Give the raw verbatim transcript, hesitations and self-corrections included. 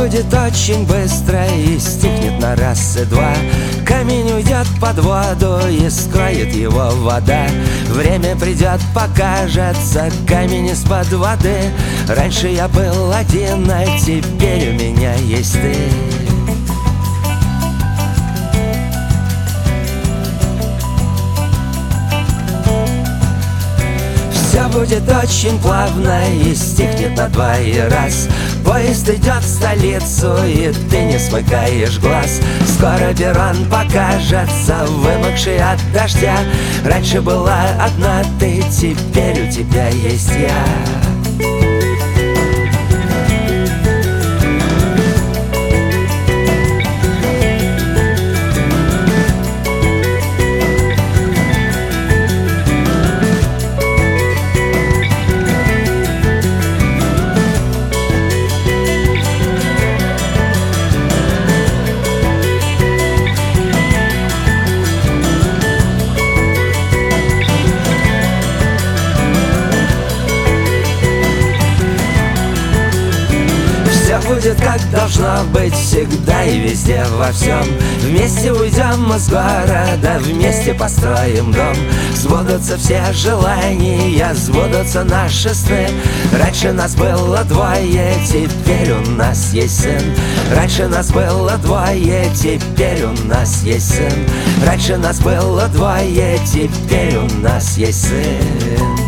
будет очень быстро и стихнет на раз и два. Камень уйдет под воду и скроет его вода. Время придет, покажется камень из-под воды. Раньше я был один, а теперь у меня есть ты. Все будет очень плавно и стихнет на два и раз. Поезд идет в столицу, и ты не смыкаешь глаз. Скоро перрон покажется, вымокший от дождя. Раньше была одна ты, теперь у тебя есть я. Будет как должно быть всегда и везде во всем. Вместе уйдем из города, вместе построим дом. Сбудутся все желания, сбудутся наши сны. Раньше нас было двое, теперь у нас есть сын. Раньше нас было двое, теперь у нас есть сын. Раньше нас было двое, теперь у нас есть сын.